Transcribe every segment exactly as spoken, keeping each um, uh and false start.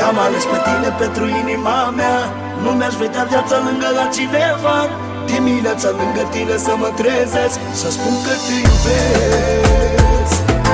Te-am ales pe tine pentru inima mea. Nu mi-aș vedea viața lângă altcineva. Dimineața lângă tine să mă trezesc, să spun că te iubesc.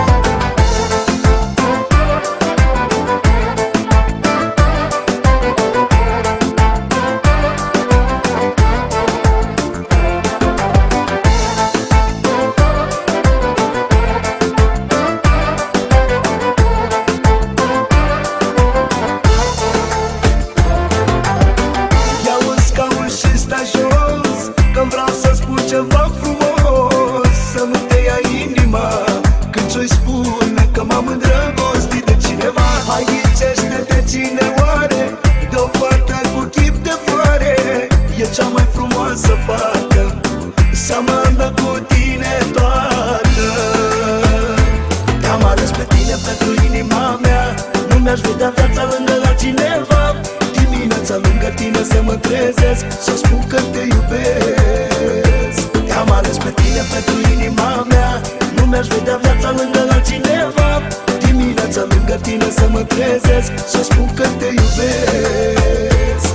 Când vreau să spun ceva frumos, să nu te ia inima când ți-o spune că m-am îndrăgostit de cineva. Aici ești de cine oare? De o fată cu chip de floare. E cea mai frumoasă fată, seamănă cu tine toată. Te-am ales pe tine pentru inima mea. Nu mi-aș vedea viața lângă altcineva. Dimineața lângă tine să mă trezesc, să spun că te iubesc. Te-am ales pe tine pentru inima mea. Nu mi-aș vedea viața lângă altcineva. Dimineața lângă tine să mă trezesc, să spun că te iubesc.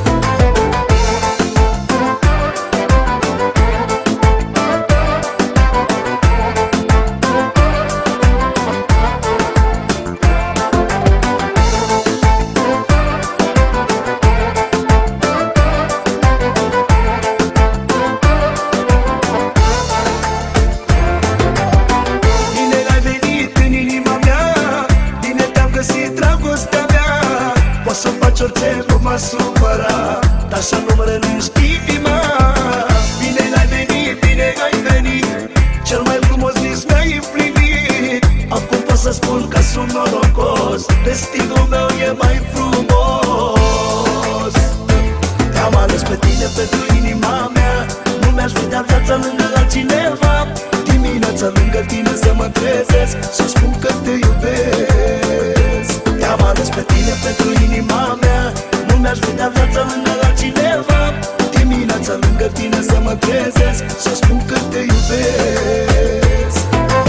Poți să faci orice, nu m-a supăra, dar să nu-mi rănești inima. Bine ai venit, bine ai venit, cel mai frumos vis mi-ai împlinit. Acum pot să spun că sunt norocos, destinul meu e mai frumos. Te-am ales pe tine pentru inima mea. Nu mi-aș vedea viața lângă altcineva. Dimineața lângă tine să mă trezesc, să spun că te iubesc. Te-am ales pe tine pentru inima mea. Nu mi-aș vedea viața lângă altcineva. Dimineața lângă tine să mă trezesc, să spun că te iubesc.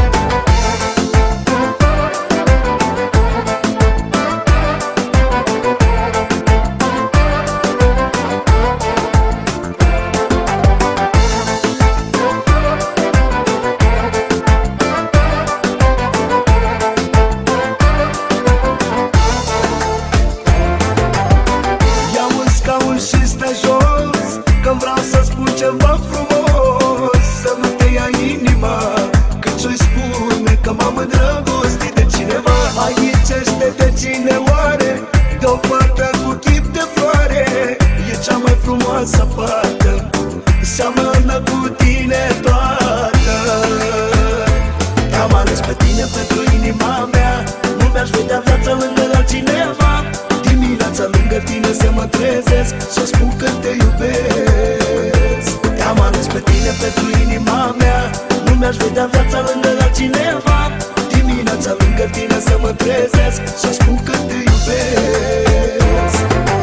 Și stai jos când vreau să spun ceva frumos, să nu te ia inima când ți-o spune că m-am îndrăgostit de cineva. Aici ești de cine oare? De o fată cu chip de floare. E cea mai frumoasă fată, seamănă cu tine toată. Te-am ales pe tine pentru inima mea. Nu mi-aș vedea viața lângă altcineva. Dimineața lângă tine să mă trezesc, să spun că te iubesc. Te-am ales pe tine pentru inima mea. Nu mi-aș vedea viața lângă altcineva. Dimineața lângă tine să mă trezesc, să spun că te iubesc.